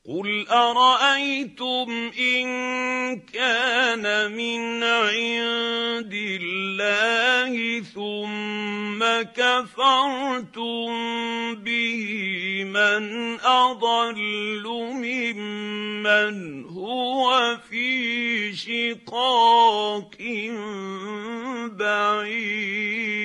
قُلْ أَرَأَيْتُمْ إِن كَانَ مِنْ عِندِ اللَّهِ ثُمَّ كَفَرْتُم بِهِ مَنْ أَضَلُّ مِمَّنْ هُوَ فِي شِقَاقٍ بَعِيدٍ